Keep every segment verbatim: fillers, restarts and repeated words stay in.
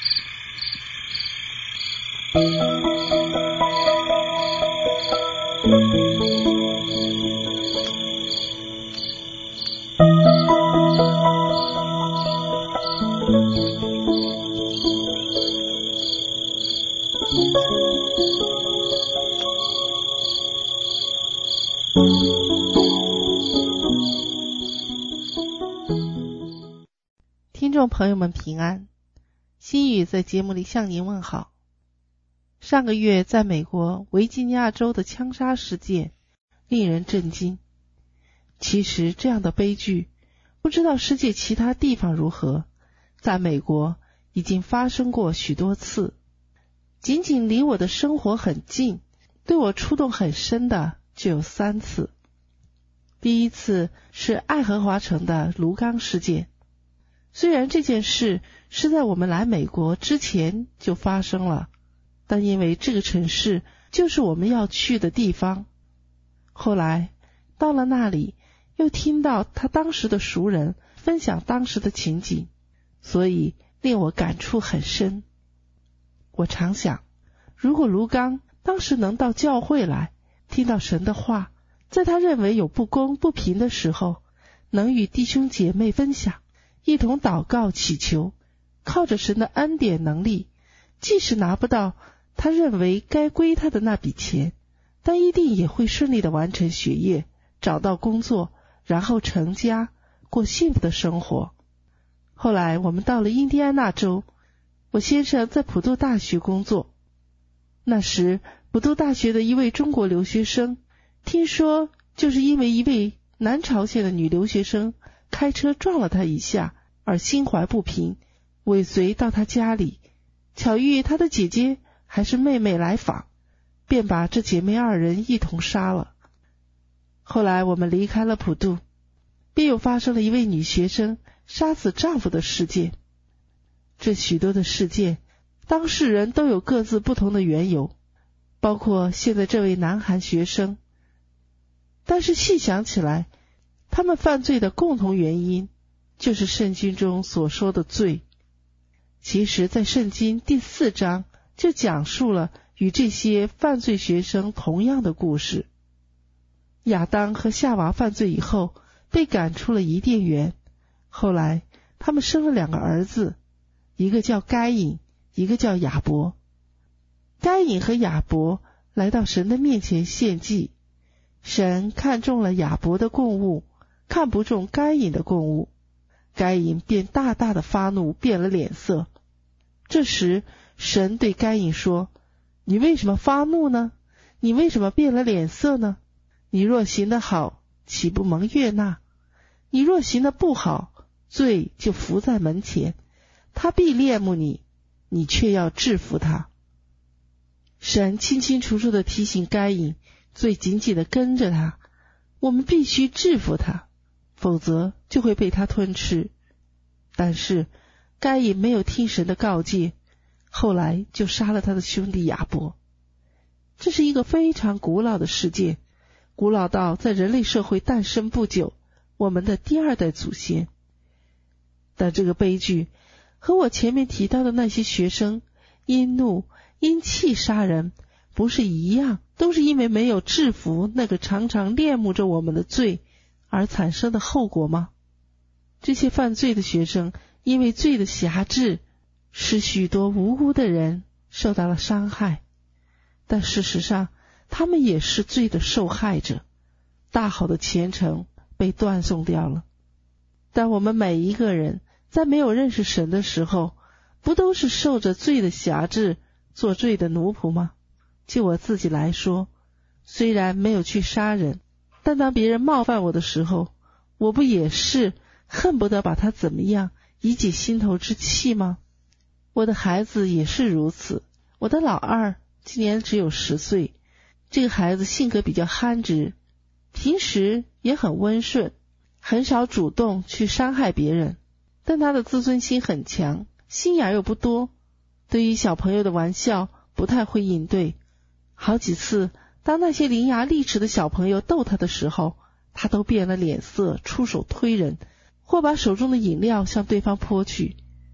听众朋友们平安，心语在节目里向您问好。上个月在美国维吉尼亚州的枪杀事件令人震惊。其实这样的悲剧，不知道世界其他地方如何，在美国已经发生过许多次。仅仅离我的生活很近，对我触动很深的就有三次。第一次是爱荷华城的卢刚事件。虽然这件事是在我们来美国之前就发生了，但因为这个城市就是我们要去的地方，后来到了那里又听到他当时的熟人分享当时的情景，所以令我感触很深。我常想，如果卢刚当时能到教会来，听到神的话，在他认为有不公不平的时候，能与弟兄姐妹分享，一同祷告祈求，靠着神的恩典能力，即使拿不到他认为该归他的那笔钱，但一定也会顺利的完成学业，找到工作，然后成家，过幸福的生活。后来我们到了印第安纳州，我先生在普渡大学工作。那时普渡大学的一位中国留学生，听说就是因为一位南朝鲜的女留学生开车撞了他一下而心怀不平，尾随到他家里，巧遇他的姐姐还是妹妹来访，便把这姐妹二人一同杀了。后来我们离开了普渡，便又发生了一位女学生杀死丈夫的事件。这许多的事件，当事人都有各自不同的缘由，包括现在这位南韩学生。但是细想起来，他们犯罪的共同原因就是圣经中所说的罪。其实在圣经第四章就讲述了与这些犯罪学生同样的故事。亚当和夏娃犯罪以后被赶出了伊甸园，后来他们生了两个儿子，一个叫该隐，一个叫亚伯。该隐和亚伯来到神的面前献祭，神看中了亚伯的供物，看不中该隐的供物，该隐便大大的发怒，变了脸色。这时神对该隐说，你为什么发怒呢？你为什么变了脸色呢？你若行得好，岂不蒙悦纳？你若行得不好，罪就伏在门前，他必恋慕你，你却要制服他。神清清楚楚地提醒该隐，罪紧紧地跟着他，我们必须制服他，否则就会被他吞吃。但是该隐没有听神的告诫，后来就杀了他的兄弟亚伯。这是一个非常古老的事件，古老到在人类社会诞生不久，我们的第二代祖先。但这个悲剧和我前面提到的那些学生因怒因气杀人不是一样，都是因为没有制服那个常常恋慕着我们的罪而产生的后果吗？这些犯罪的学生因为罪的辖制，使许多无辜的人受到了伤害，但事实上他们也是罪的受害者，大好的前程被断送掉了。但我们每一个人在没有认识神的时候，不都是受着罪的辖制，做罪的奴仆吗？就我自己来说，虽然没有去杀人，但当别人冒犯我的时候，我不也是恨不得把他怎么样，以解心头之气吗？我的孩子也是如此。我的老二今年只有十岁，这个孩子性格比较憨直，平时也很温顺，很少主动去伤害别人，但他的自尊心很强，心眼又不多，对于小朋友的玩笑不太会应对。好几次当那些伶牙俐齿的小朋友逗他的时候，他都变了脸色，出手推人，或把手中的饮料向对方泼去。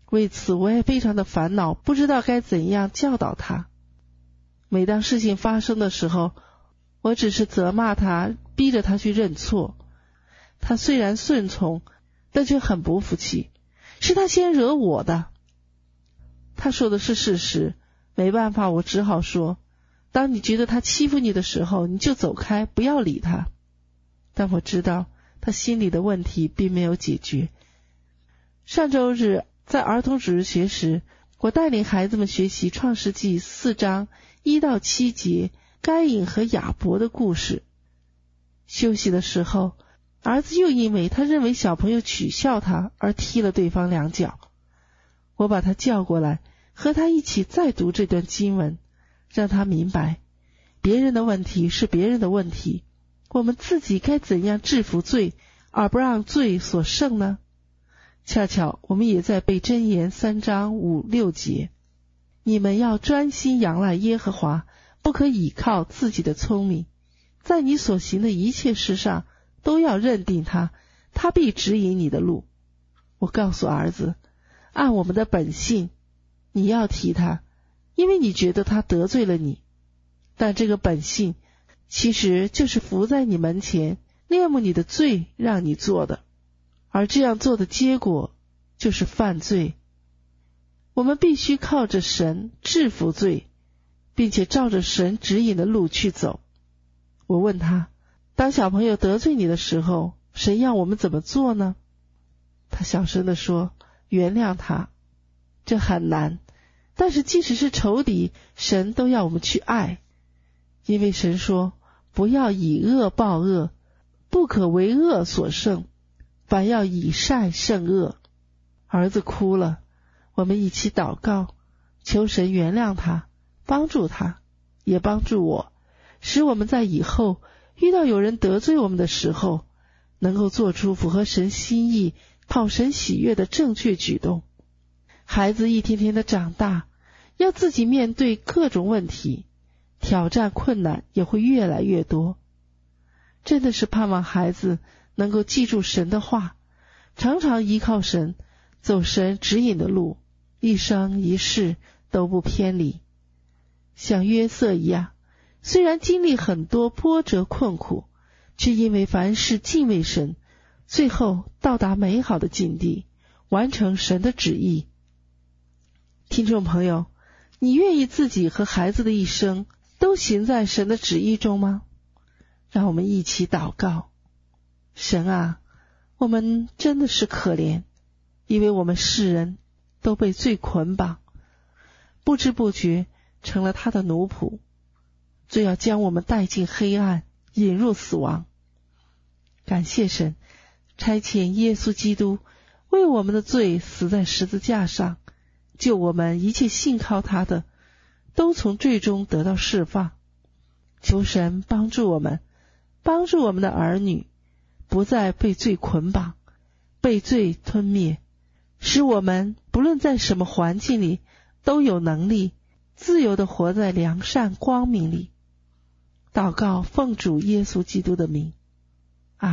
为此我也非常的烦恼，不知道该怎样教导他。每当事情发生的时候，我只是责骂他，逼着他去认错。他虽然顺从，但却很不服气，是他先惹我的。他说的是事实，没办法，我只好说，当你觉得他欺负你的时候，你就走开，不要理他。但我知道他心里的问题并没有解决。上周日在儿童主日学时，我带领孩子们学习创世纪四章一到七节该隐和亚伯的故事。休息的时候，儿子又因为他认为小朋友取笑他而踢了对方两脚。我把他叫过来，和他一起再读这段经文，让他明白别人的问题是别人的问题，我们自己该怎样制服罪，而不让罪所胜呢？恰巧我们也在背箴言三章五六节，你们要专心仰赖耶和华，不可倚靠自己的聪明，在你所行的一切事上都要认定他，他必指引你的路。我告诉儿子，按我们的本性，你要提他，因为你觉得他得罪了你，但这个本性其实就是伏在你门前恋慕你的罪让你做的，而这样做的结果就是犯罪。我们必须靠着神制服罪，并且照着神指引的路去走。我问他，当小朋友得罪你的时候，神要我们怎么做呢？他小声地说，原谅他。这很难，但是即使是仇敌，神都要我们去爱，因为神说，不要以恶报恶，不可为恶所胜，反要以善胜恶。儿子哭了，我们一起祷告，求神原谅他，帮助他，也帮助我，使我们在以后遇到有人得罪我们的时候，能够做出符合神心意、讨神喜悦的正确举动。孩子一天天的长大，要自己面对各种问题，挑战困难也会越来越多。真的是盼望孩子能够记住神的话，常常依靠神，走神指引的路，一生一世都不偏离。像约瑟一样，虽然经历很多波折困苦，却因为凡事敬畏神，最后到达美好的境地，完成神的旨意。听众朋友，你愿意自己和孩子的一生都行在神的旨意中吗？让我们一起祷告。神啊，我们真的是可怜，因为我们世人都被罪捆绑，不知不觉成了他的奴仆，罪要将我们带进黑暗，引入死亡。感谢神差遣耶稣基督为我们的罪死在十字架上，救我们一切信靠他的都从罪中得到释放。求神帮助我们，帮助我们的儿女不再被罪捆绑，被罪吞灭，使我们不论在什么环境里都有能力自由地活在良善光明里。祷告奉主耶稣基督的名，阿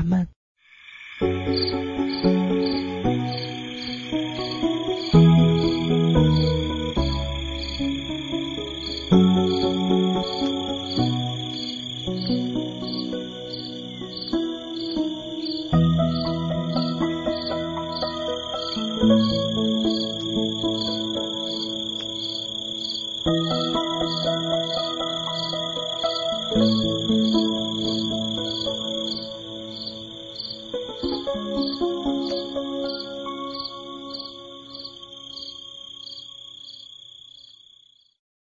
们。Thank you.